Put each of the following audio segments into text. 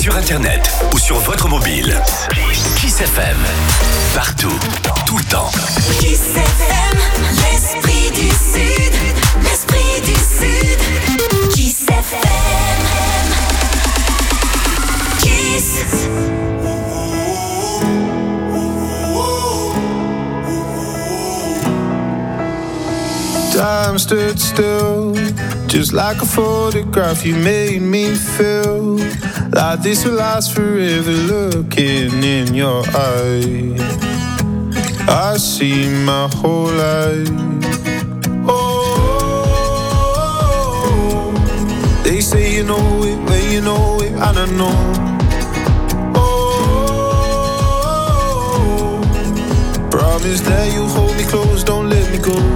sur internet ou sur votre mobile. Kiss FM. Partout, tout le temps. Kiss FM, l'esprit du Sud. L'esprit du Sud. Kiss FM. Kiss. Time stood still, just like a photograph. You made me feel like this will last forever. Looking in your eyes, I see my whole life. Oh, they say you know it, when you know it, and I know. Oh, promise that you hold me close, don't let me go.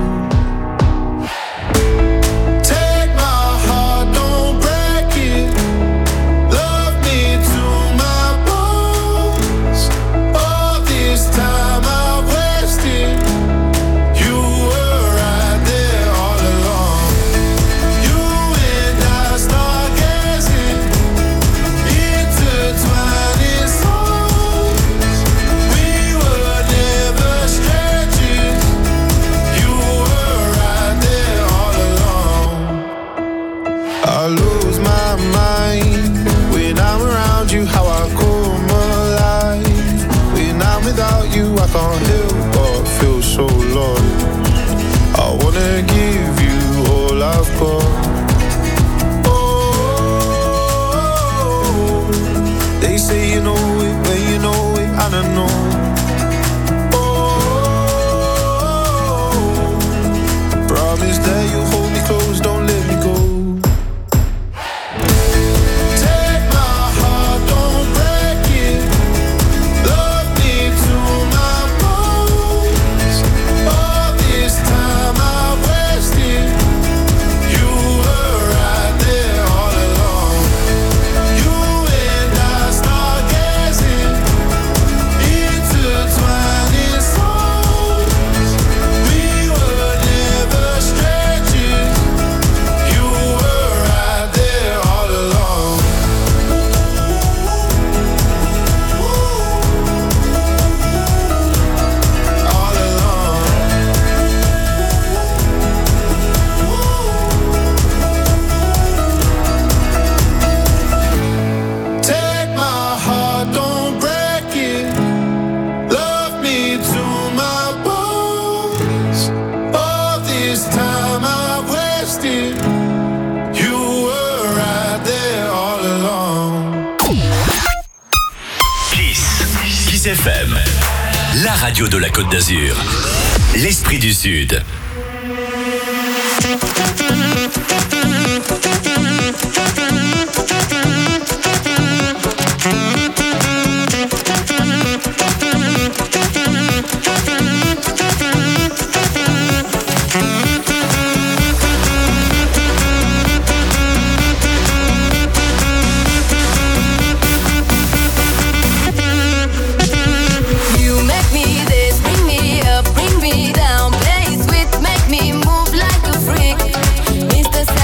I can't help but feel so lost. I wanna give you all I've got. Oh, they say you know it when you know it, and I know. Oh, promise that you hold me close, don't let me go. FM, la radio de la Côte d'Azur. L'esprit du Sud. Bring me down, play sweet, make me move like a freak. It's the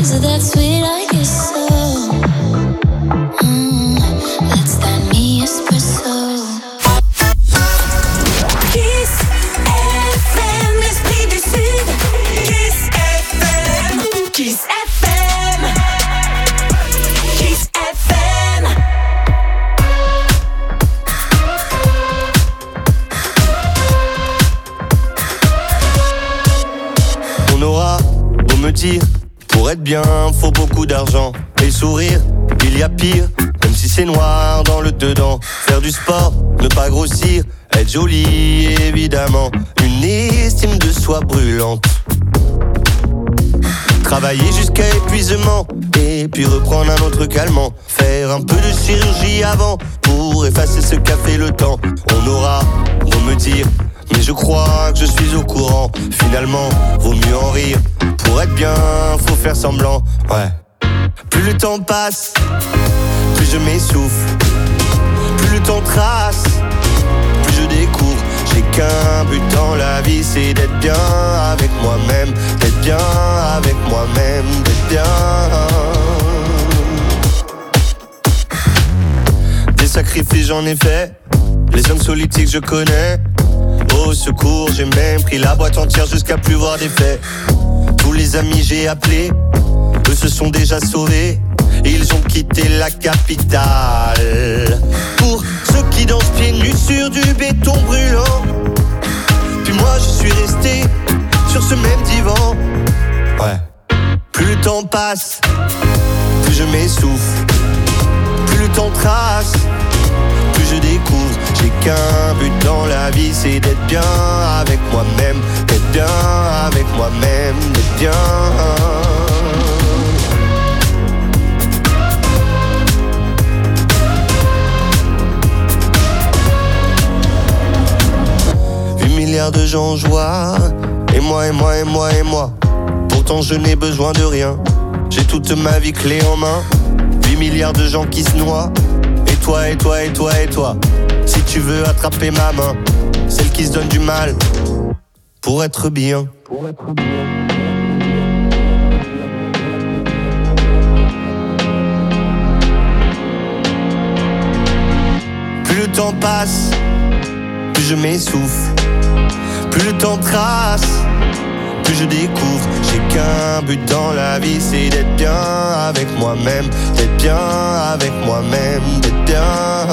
Is it that sweet? I guess so. That's that me espresso. Kiss FM, l'esprit du Sud. Kiss FM. Kiss FM. Kiss FM. On aura beau me dire, pour être bien, faut beaucoup d'argent. Et sourire, il y a pire, même si c'est noir dans le dedans. Faire du sport, ne pas grossir, être joli évidemment. Une estime de soi brûlante. Travailler jusqu'à épuisement, et puis reprendre un autre calmant. Faire un peu de chirurgie avant, pour effacer ce qu'a fait le temps. On aura beau me dire, mais je crois que je suis au courant. Finalement, vaut mieux en rire. Pour être bien, faut faire semblant. Ouais. Plus le temps passe, plus je m'essouffle. Plus le temps trace, plus je découvre. J'ai qu'un but dans la vie, c'est d'être bien avec moi-même. D'être bien avec moi-même, d'être bien. Des sacrifices j'en ai fait, les hommes politiques je connais. Au secours, j'ai même pris la boîte entière jusqu'à plus voir d'effet. Tous les amis j'ai appelés, eux se sont déjà sauvés. Ils ont quitté la capitale. Pour ceux qui dansent pieds nus sur du béton brûlant. Puis moi je suis resté sur ce même divan. Ouais. Plus le temps passe, plus je m'essouffle. Plus le temps trace, plus je découvre. J'ai qu'un but dans la vie, c'est d'être bien avec moi-même. D'être bien avec moi-même, d'être bien. Milliards de gens en joie, et moi, et moi, et moi, et moi. Pourtant je n'ai besoin de rien, j'ai toute ma vie clé en main. 8 milliards de gens qui se noient, et toi, et toi, et toi, et toi. Si tu veux attraper ma main, celle qui se donne du mal, pour être bien. Plus le temps passe, plus je m'essouffle. Plus le temps trace, plus je découvre. J'ai qu'un but dans la vie, c'est d'être bien avec moi-même. D'être bien avec moi-même, d'être bien.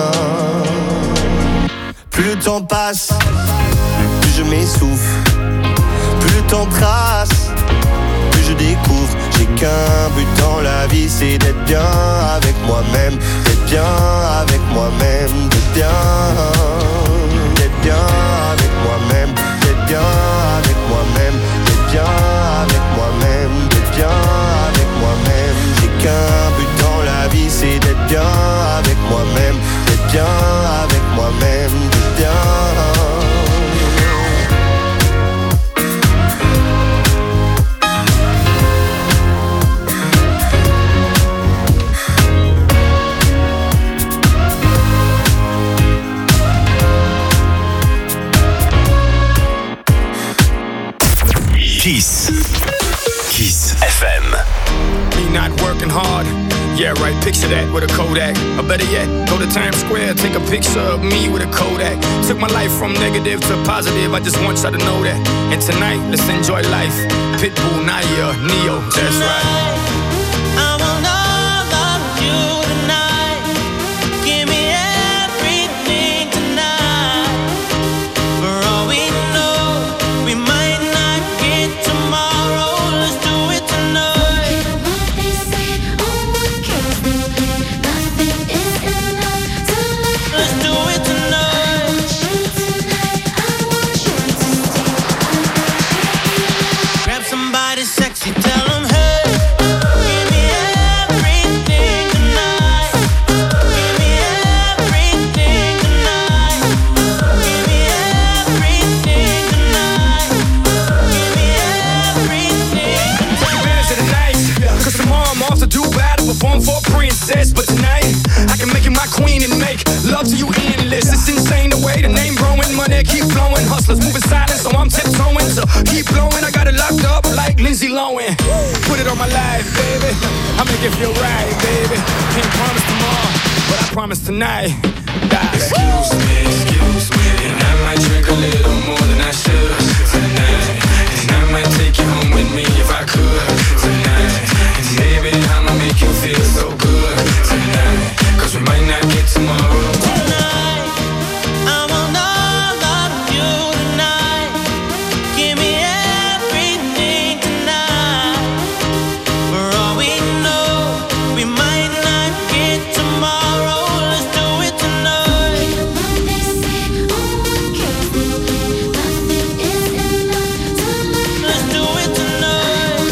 Plus le temps passe, plus je m'essouffle. Plus le temps trace, plus je découvre. J'ai qu'un but dans la vie, c'est d'être bien avec moi-même. D'être bien avec moi-même, d'être bien. D'être bien avec moi-même. D'être bien avec moi-même, d'être bien avec moi-même, d'être bien avec moi-même. J'ai qu'un but dans la vie, c'est d'être bien avec moi-même, d'être bien avec moi-même, d'être bien. Kiss. Kiss FM. Me not working hard. Yeah, right, picture that with a Kodak. Or better yet, go to Times Square, take a picture of me with a Kodak. Took my life from negative to positive, I just want y'all to know that. And tonight, let's enjoy life. Pitbull, Naya, Neo, that's right. I want all of you tonight. Give me everything tonight. For all we know, we might not get tomorrow. Let's do it tonight. What they say, oh what can they say? Nothing is enough to love. Let's do it tonight. I want you tonight. Grab somebody sexy, tell them hey. Give me everything tonight. Give me everything tonight. Give me everything tonight. Give me everything tonight. Bands of the night, cause tomorrow I'm off to do battle, perform for a princess. But tonight, I can make you my queen and make love to you endless. It's insane the way the name growing, money keep flowing. Hustlers moving silent, so I'm tiptoeing. So keep blowing, I got it locked up like Lindsay Lohan. Put it on my life, baby. make it feel right, baby. Can't promise tomorrow, but I promise tonight. Excuse me, and I might drink a little more than I should tonight. And I might take you home with me if I could tonight. And baby, I'ma make you feel so good tonight. Cause we might not get tomorrow. Tonight, I want all of you tonight. Give me everything tonight. For all we know, we might not get tomorrow. Let's do it tonight. Let's do it tonight.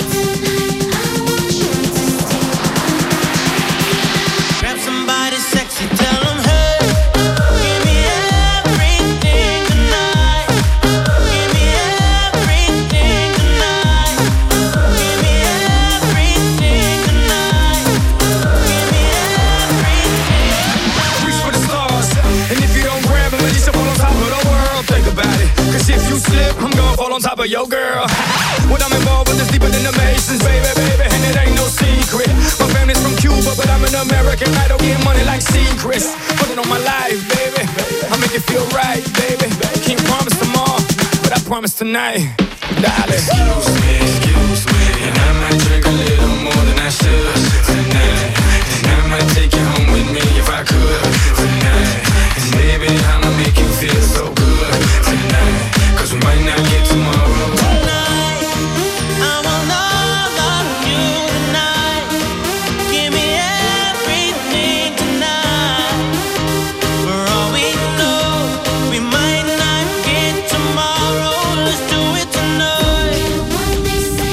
Grab somebody sexy, tell them, hey, give me everything tonight. Give me everything tonight. Give me everything tonight. Give me everything. Reach for the stars, and if you don't grab them, at least fall on top of the world. Think about it, cause if you slip, I'm gonna fall on top of your girl. What I'm involved with is deeper than the Masons, baby, and it ain't no secret. My family's from Cuba, but I'm an American. I don't get money like secrets. Put it on my life, baby. I make it feel right, baby. Can't promise tomorrow, but I promise tonight, darling. Excuse me, and I might drink a little more than I should tonight. And I might take you home with me if I could tonight. And baby, I'ma make you feel so good tonight. Cause we might not get tomorrow. Tonight, I want all of you tonight. Give me everything tonight. For all we know, we might not get tomorrow. Let's do it tonight.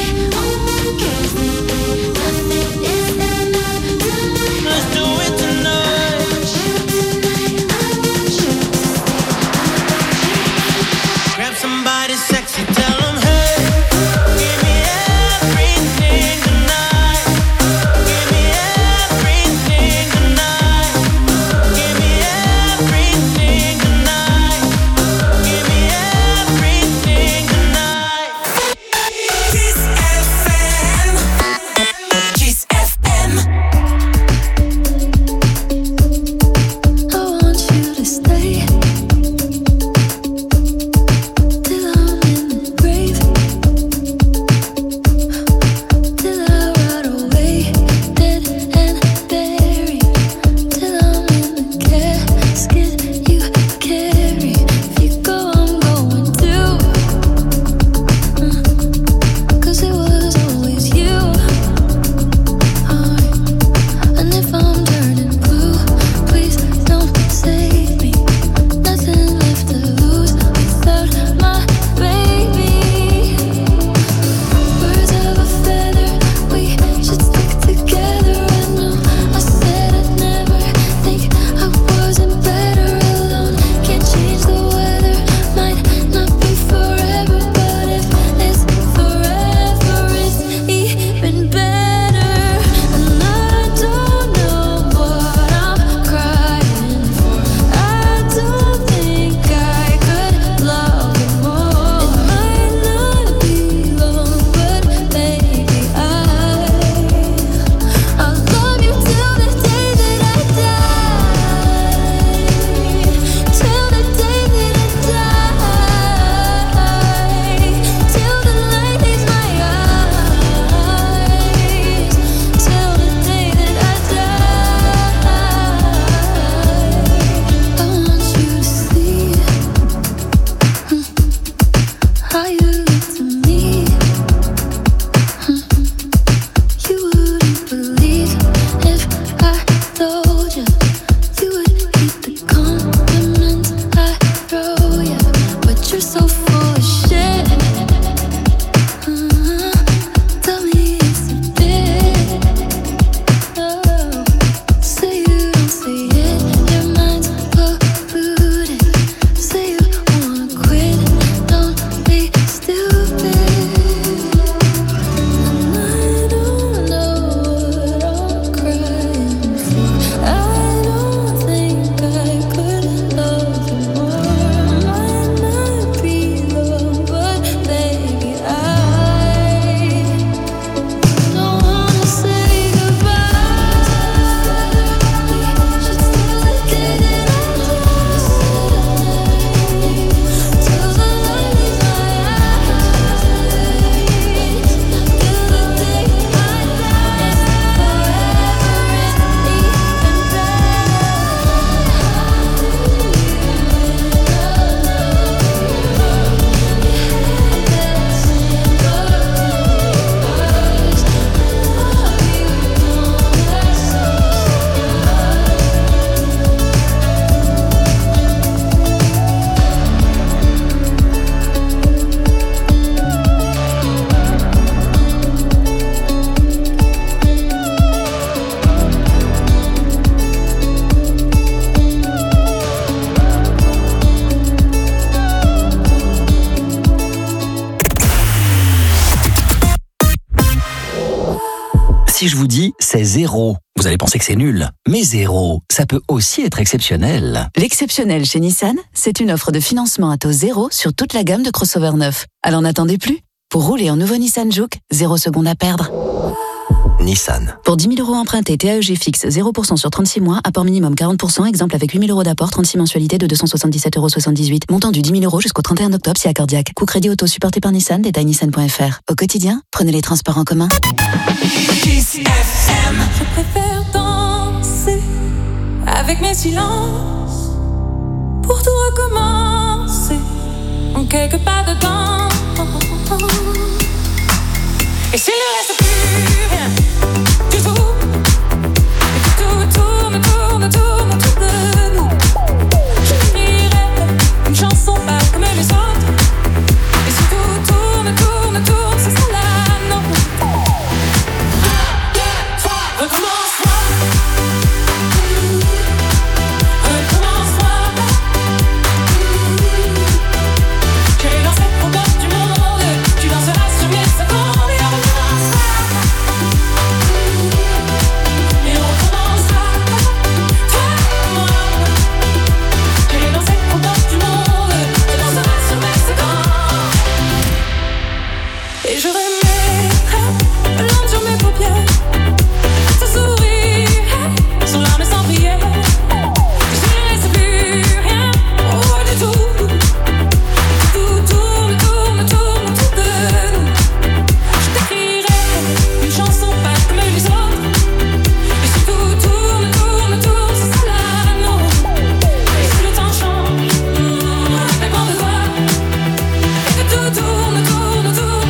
Si je vous dis c'est 0, vous allez penser que c'est nul. Mais 0, ça peut aussi être exceptionnel. L'exceptionnel chez Nissan, c'est une offre de financement à taux 0 sur toute la gamme de crossover neufs. Alors n'attendez plus. Pour rouler en nouveau Nissan Juke, 0 secondes à perdre. Nissan. Pour 10 000 € empruntés, TAEG fixe 0% sur 36 mois, apport minimum 40%, exemple avec 8 000 € d'apport, 36 mensualités de 277,78 €. Montant du 10 000 € jusqu'au 31 octobre si accordiaque. Coût crédit auto supporté par Nissan, détail nissan.fr. Au quotidien, prenez les transports en commun. Kiss FM. Je préfère danser avec mes silences pour tout recommencer en quelques pas de temps. Et s'il ne reste plus rien du tout, et que tout tourne autour de nous, j'écrirai une chanson pas comme les autres. Et si tout tourne, c'est ça la norme. 1, 2, 3, recommence-moi. Recommence-moi. J'ai lancé au bord du monde, tu danseras sur mes secondes. Et je remettrai de l'encre sur mes paupières, ce sourire sans larmes et sans prière. Je ne reste plus rien, oh du tout. Tout tourne autour de nous. Je t'écrirai une chanson pas comme les autres. Et si tout tourne autour, c'est ça la nôtre. Et si le temps change, dépend de toi. Et que tout tourne autour de toi.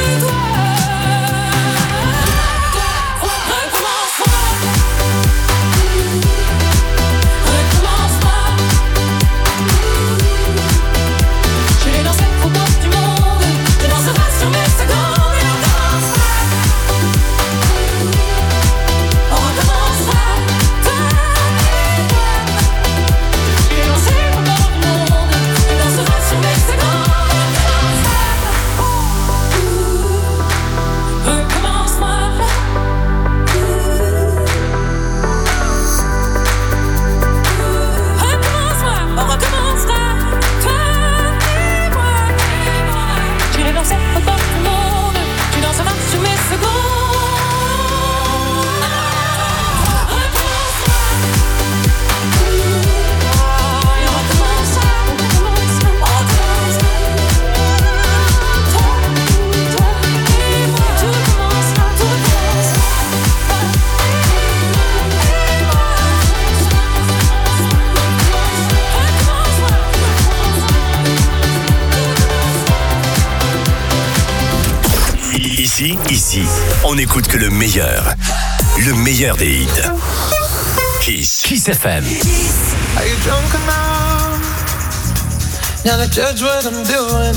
Ici, on n'écoute que le meilleur des hits. Kiss FM. Are you drunk enough now to judge what I'm doing?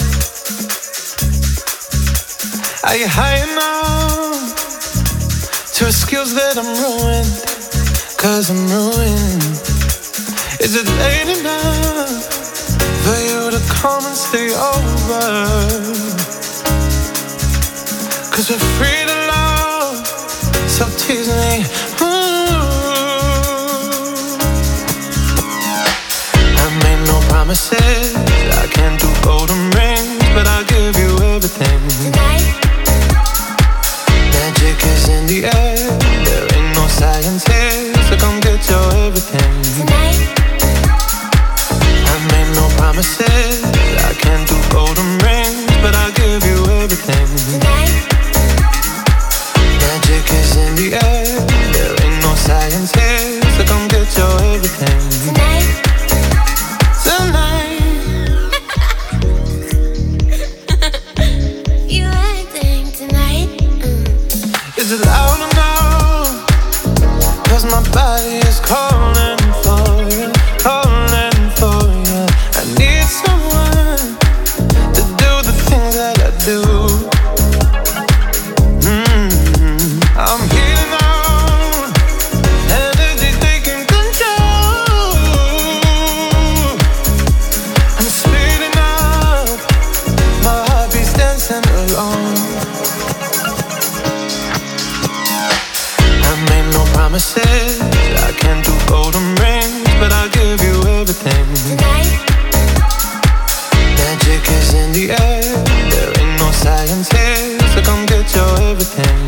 Are you high enough to excuse that I'm ruined? 'Cause I'm ruined. Is it late enough for you to come and stay over? 'Cause we're free to love, so tease me. I made no promises, I can't do golden rings, but I'll give you everything. Tonight. Magic is in the air, there ain't no science here, so come get your everything. Tonight. I made no promises, I can't do golden rings, but I'll give you everything. Tonight. Magic is in the air, there ain't no science here, so come get your everything. Tonight. Tonight. You acting tonight? Is it loud enough? 'Cause my body is calling for you, calling for you. I need someone to do the things that I do. I'm healing on, energy taking control. I'm speeding up, my heart beats dancing alone. promises. I can't do golden rings, but I'll give you everything. Magic is in the air. There ain't no science here, so come get your everything.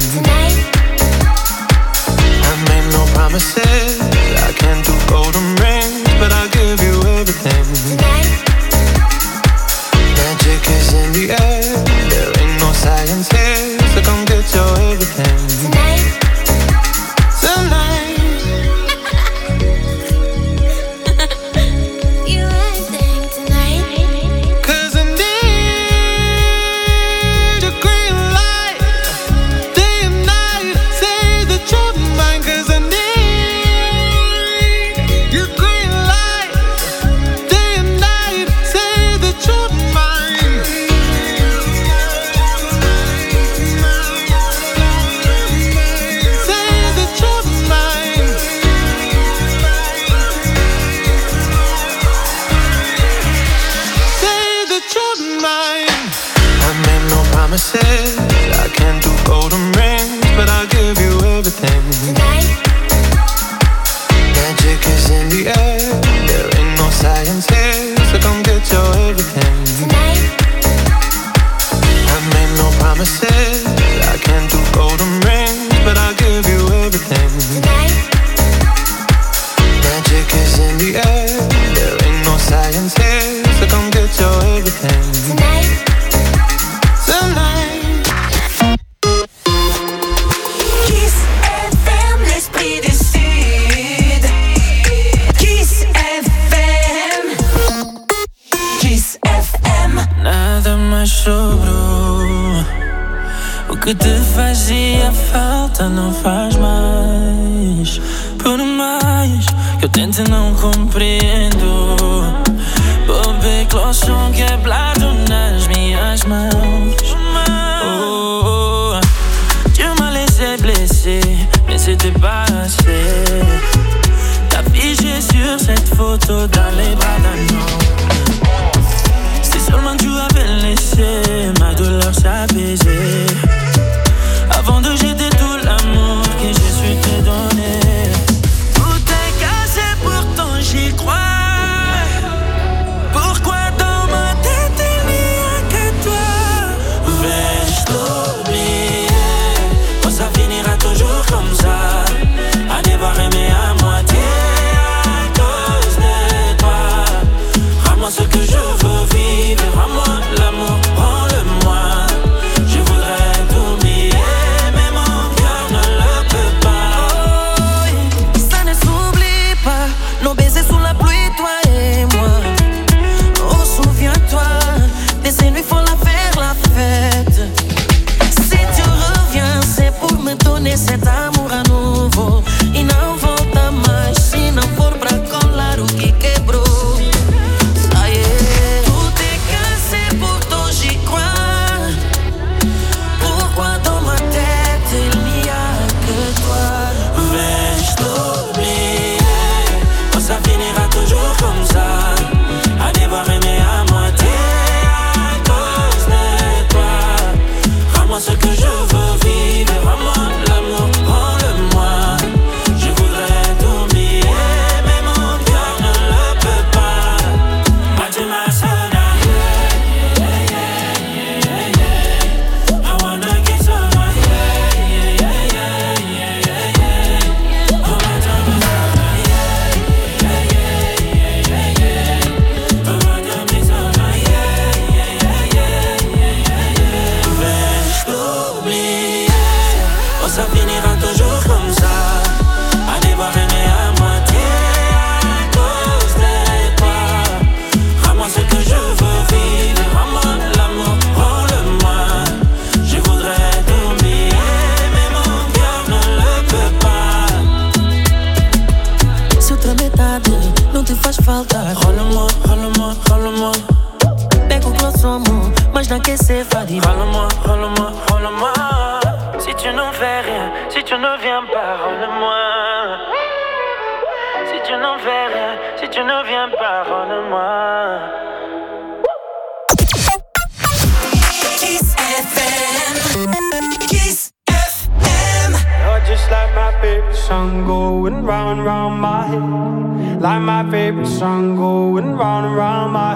I made no promises. I can't do golden rings, but I'll give you everything. Magic is in the air. There ain't no science here, so come get your everything. Tonight. You everything tonight. 'Cause I need a green light, day and night. Say that you're mine. 'Cause I need your green light, day and night. Say that you're mine. Say that you're mine. Say that you're mine. I made no promises. I can't do golden rings, but I'll give you everything. Magic is in the air. There ain't no science here, so come get your everything. I made no promises. I can't do golden rings, but I'll give you everything. Magic is in the air. There ain't no science here, so come get your everything. Tonight. Kiss FM, l'esprit du Sud. Kiss FM. Kiss FM. Nada mais sobrou. O que te fazia falta não faz mais. Por mais que eu tente não compreendo. Bobê clochon quebrado nas minhas mãos. Oh, tu m'as laissé blessé, mais c'était pas assez. T'as figé sur cette photo dans les bras d'un homme. Si seulement tu avais laissé ma douleur s'apaiser. Avant de jeter tout l'amour que j'ai su te donner. Tout est cassé, pourtant j'y crois. Pourquoi dans ma tête il n'y a que toi? Vais-je t'oublier? Oh, ça finira toujours comme ça. À devoir aimer à moitié à cause de toi. Rends-moi ce que je veux vivre. Rends-moi l'amour, rends-le-moi. Je voudrais t'oublier, mais mon cœur ne le peut pas. Oh, ça ne s'oublie pas. Nos baisers sous la pluie, toi et moi. Oh, souviens-toi, des ces nuits faut la faire la fête. Si tu reviens, c'est pour me donner cet amour à nouveau. E não volta mais, se não for pra colar o que quebrou. Ah, yeah. Tout est cassé, pourtant j'y crois. Pourquoi dans ma tête il n'y a que toi? Vais-je t'oublier? Oh, ça finira toujours comme ça. À devoir aimer à moitié à cause de toi. Rends-moi ce que je veux vivre. Rends-moi l'amour, rends-le-moi. Je voudrais t'oublier, mais mon cœur ne le peut pas. Fatima Soda. I wanna kiss her. Oh, Fatima Soda. Vais-je t'oublier? Oh, ça finira toujours comme ça. À devoir aimer à moitié à cause de toi. Rends-moi ce que je veux vivre. Rends-moi l'amour, rends-le-moi. Je voudrais t'oublier, mais mon cœur ne le peut pas. Se outra metade não te faz falta, rola-moi, rola-moi, rola-moi. Pega o close amor, mas não quer ser fadi. Rola-moi, rola-moi, rola-moi. Si tu ne fais rien, si tu ne viens pas, rola-moi. Si tu n'en fais rien, si tu ne viens pas, rola-moi. Kiss FM. Kiss FM. You're just like my favorite song. song going round and round my head. Like my favorite song going round and round my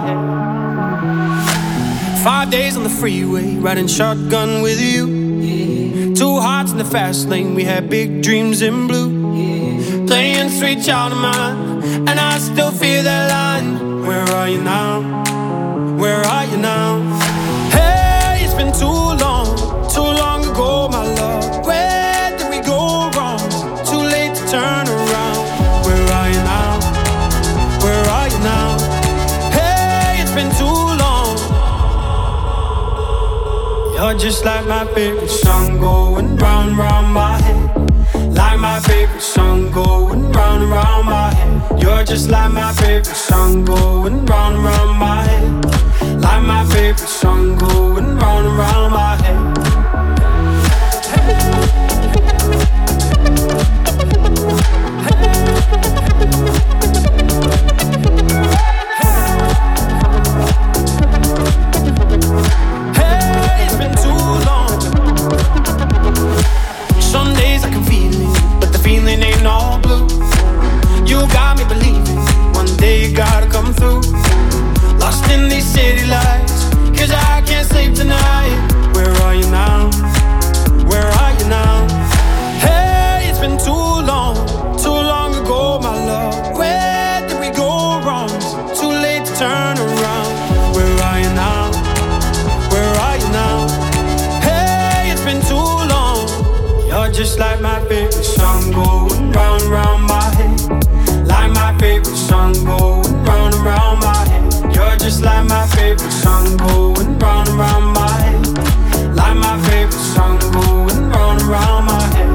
head. 5 days on the freeway, riding shotgun with you. 2 hearts in the fast lane, we had big dreams in blue. Playing Sweet Child of Mine, and I still feel that line. Where are you now? Where are you now? Hey, it's been too long ago, my love. Where did we go wrong? Too late to turn around. Where are you now? Where are you now? Hey, it's been too long. You're just like my favorite song going round and round my head. Like my favorite song going round and round my head. You're just like my favorite song going round and round my head. Like my favorite song going round and round my head. Hey, it's been too long. Some days I can feel it, but the feeling ain't all blue. You got me believing one day you gotta come through. Lost in these city lights, 'cause I can't sleep tonight. Where are you now? Where are you now? Hey, it's been too long ago, my love. Where did we go wrong? Too late to turn around. Where are you now? Where are you now? Hey, it's been too long. You're just like my favorite song going round and round my head. Like my favorite song going round and round my head. You're just like my favorite song going round and round my head. Like my favorite song going round and round my head.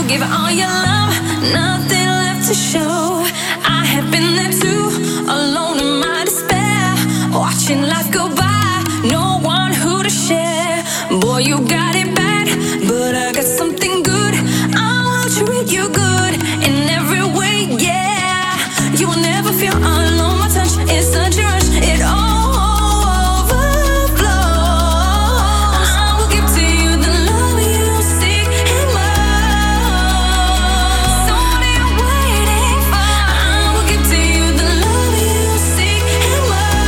give all your love, nothing left to show. I have been there too, alone in my despair, watching life go by, no one who to share. Boy, you got it bad, but I got something good. I'll treat you good in every way, yeah. You will never feel alone, my touch is such a rush, it all overflows. I will give to you the love you seek and more. So what are you waiting for? I will give to you the love you seek and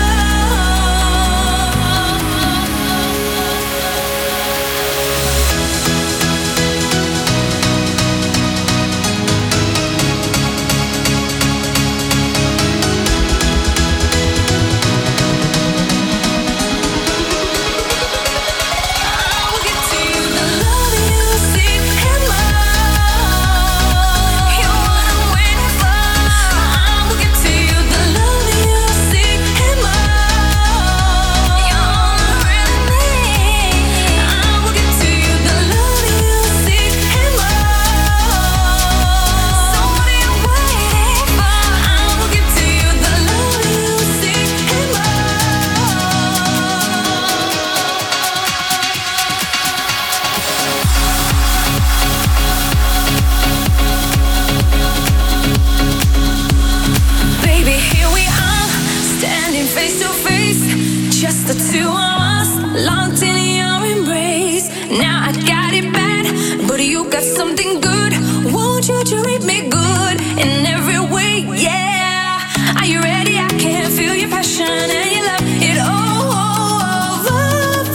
the two of us, locked in your embrace. Now I got it bad, but you got something good. Won't you treat me good in every way, yeah. Are you ready? I can feel your passion and your love, it all overflows.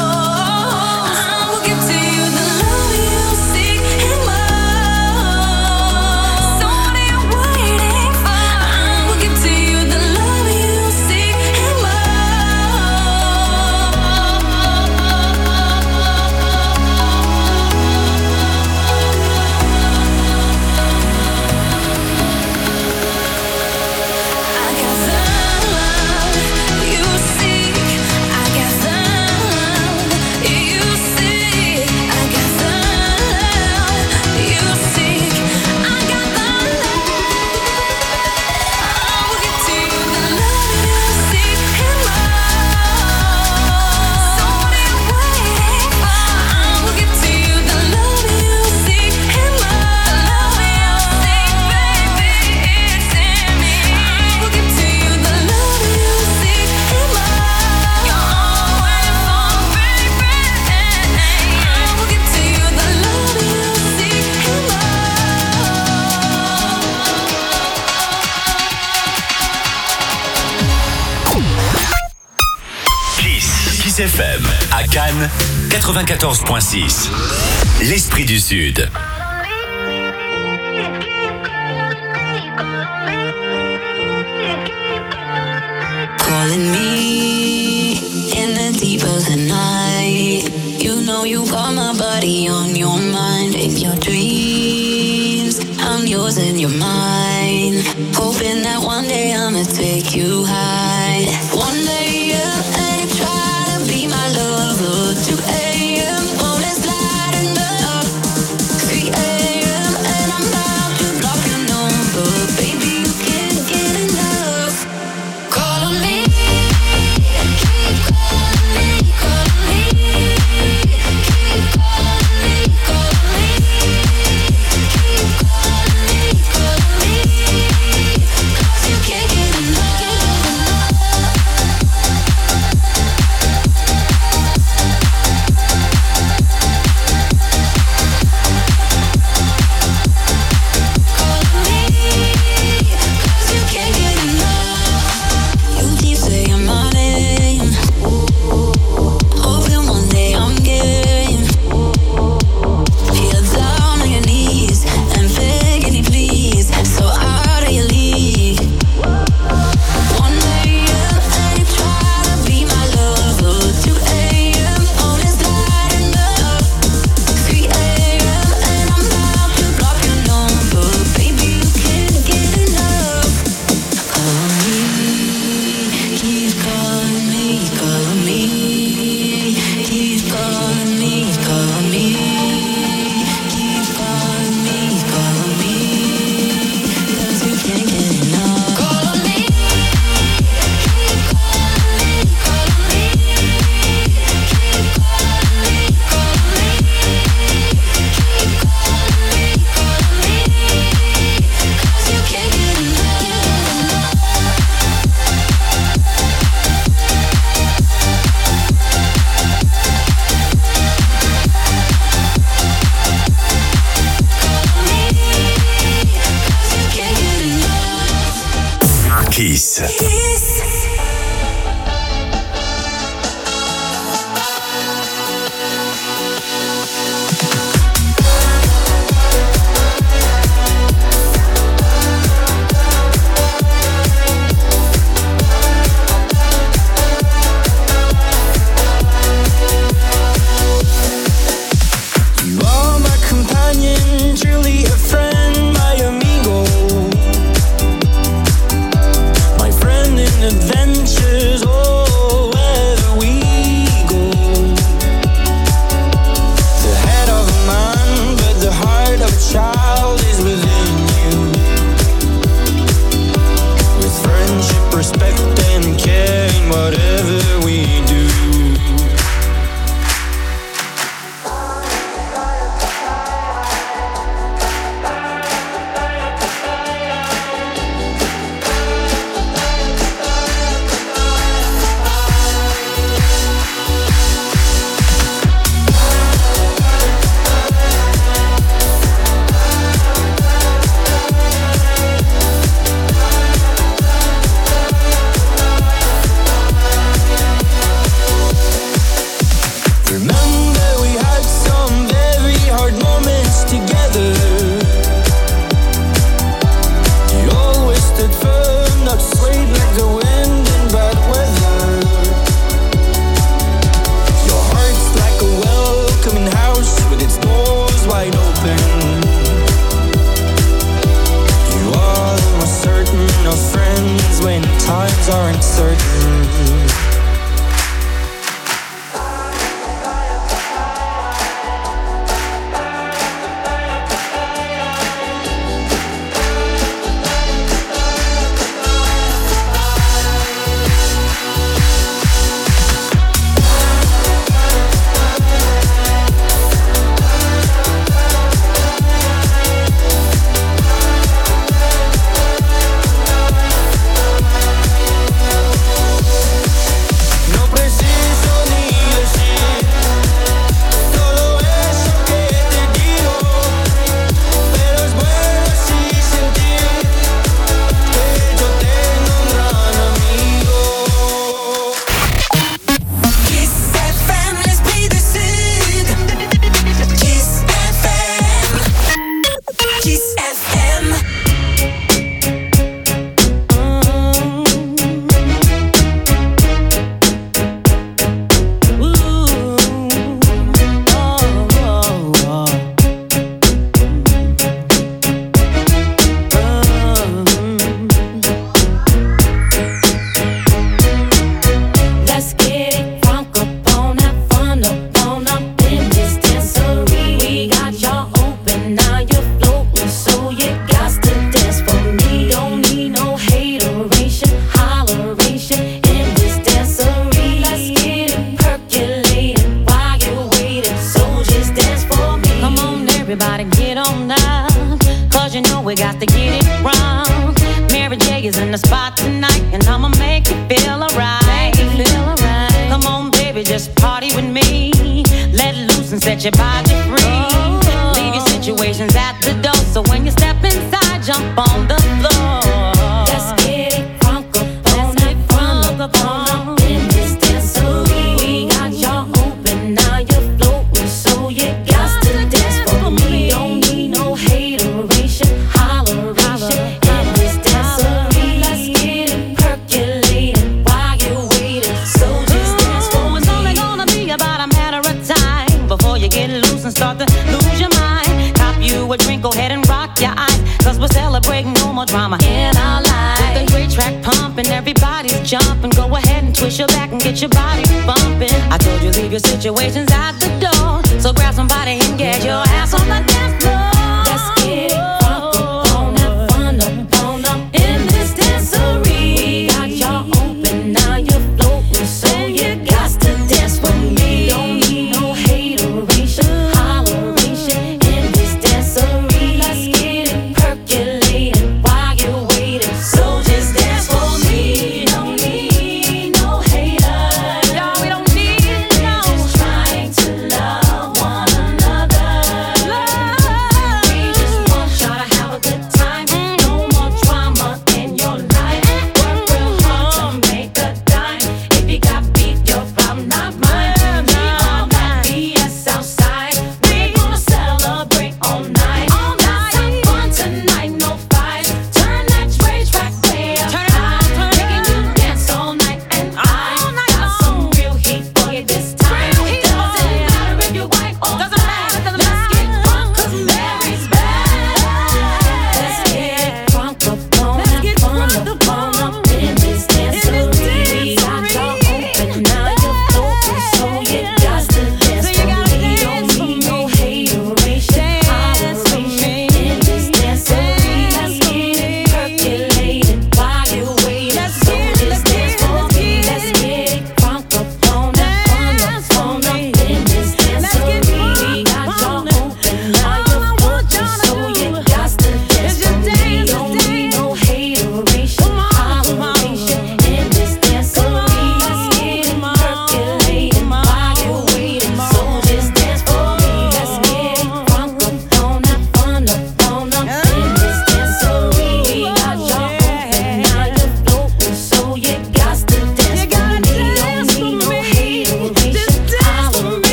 I will give to you the love you seek and more. So what are you waiting for? I will give to you the love you seek and more. Kiss FM, à Cannes, 94.6. L'Esprit du Sud. Calling me in the deep of the night. You know you got my body on your mind. In your dreams, I'm yours and you're mine. Hoping that one day I'ma take you high. One day you try to be my lover. 2 a.m. phone is lighting up. 3 a.m. and I'm about to block your number. Baby, you can't get enough. Call on me, keep calling me, keep companion, truly a friend, my amigo. My friend in adventures, oh, wherever we go. The head of a man, but the heart of a child is within you. With friendship, respect, and care in whatever we do. Times aren't certain. Situations at the door, so grab somebody and get your ass on the dance floor. Let's get it crunk up, have fun up in this dancery. Got y'all open, now you're floating, so you got to dance with me. Don't need no hateration, holleration in this dancery. Let's get it percolating while you're waiting, so just dance for me. Don't need no haters, y'all, we don't need. Trying to love one another.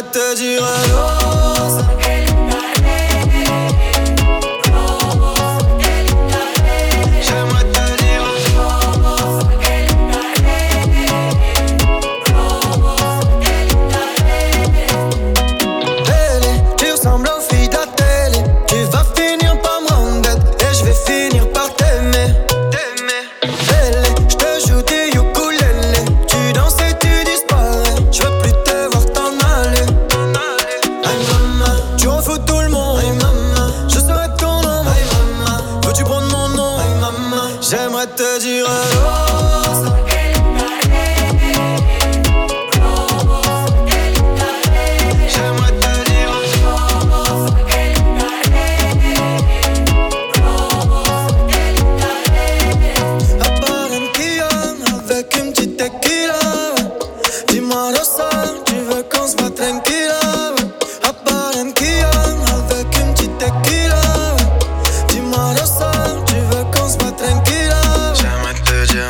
te dire Rosa. J'aimerais te dire Rosa. J'aimerais te dire à Barranquilla avec une petite tequila. Dis-moi Rosa, tu veux qu'on se voit tranquilla. À Barranquilla avec une petite tequila. Dis-moi Rosa, tu veux qu'on se voit tranquilla. J'aimerais te dire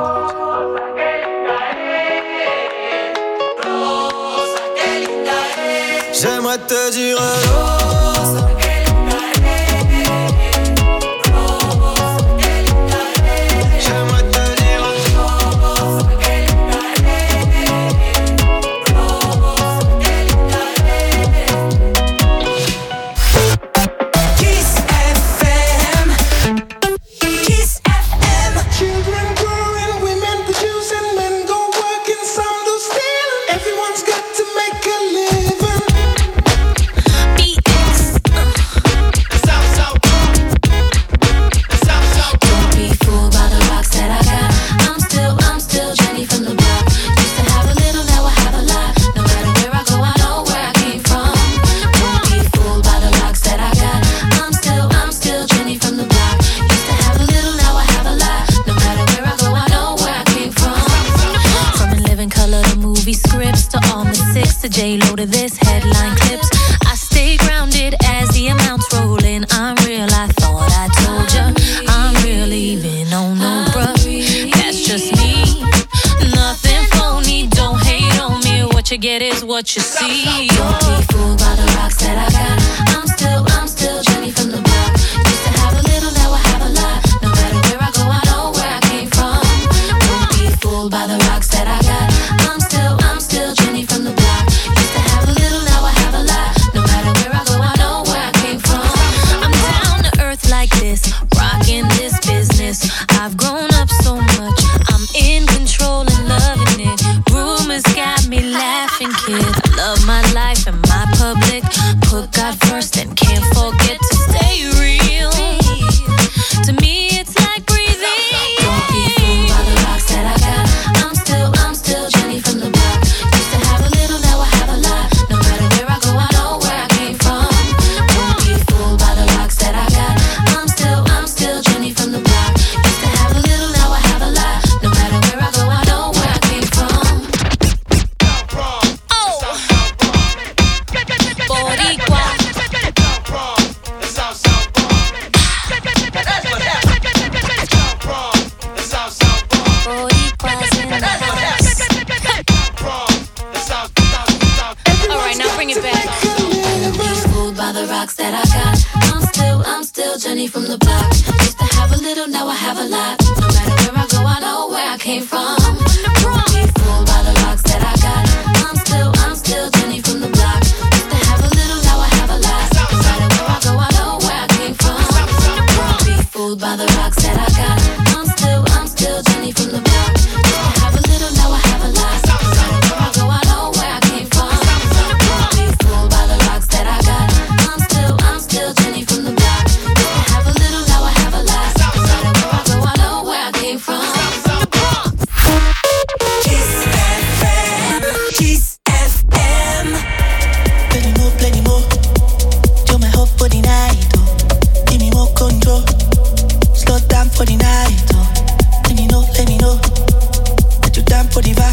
J'aimerais te dire Rosa. J'aimerais te dire Kiss FM. Kiss FM. Children growing, women producing, men go working, some do stealing. Everyone's got to make a living. Don't be fooled by the rocks that I got. I'm still Jenny from the block. Used to have a little, now I have a lot. No matter where I go, I know where I came from. Don't be fooled by the rocks that I got. I'm still Jenny from the block. Used to have a little, now I have a lot. No matter where I go, I know where I came from. From In Living Color to movie scripts to all the six to J-Lo to this headline clips. I stay grounded as the amounts roll in. I'm real, I thought I told ya. I'm real even on no bruh. That's just me. Nothing phony, don't hate on me. What you get is what you see. Don't be fooled by the rocks that I got. I'm still Jenny from the block. Used to have a little, now I have a lot. No matter where I go, I know where I came from. Don't be fooled by the rocks that I got. I'm still Jenny from the block. Used to have a little, now I have a lot. No matter where I go, I know where I came from. I'm down to earth like this, rocking this business. I've grown up so much, I'm in control and loving it. Rumors got me laughing, kid. I love my life and my public. Put God first and can't forget to stay real. To me, it's like breathing. Don't be fooled by the rocks that I got. I'm still Jenny from the block. Used to have a little, now I have a lot. No matter where I go, I know where I came from. Don't be fooled by the rocks that I got. I'm still Jenny from the block. Used to have a little, now I have a lot. No matter where I go, I know where I came from. Oh, Boricua. Boricua's in the house. Alright, now bring it back. Don't be fooled by the rocks that I got. I'm still Jenny from the block. Used to have a little, now I have a lot. No matter where I go, I know where I came from. Don't be fooled by the rocks that I got. I'm still Jenny from the block. Used to have a little, now I have a lot. No matter where I go, I know where I came from. Don't be fooled by the rocks that I got. I'm still Jenny from the block. Used to have a little, now I have a lot. No matter where I go, I know where I came from. Don't be fooled by the rocks that I got. I'm still Jenny from the block. Used to have a little, now I have a lot. No matter where I go, I know where I came from. Kiss FM. Kiss FM. Plenty more. You're my hope for the night, oh. Give me more control. Slow down for the night, oh. Let me know. Let you down for the vibe.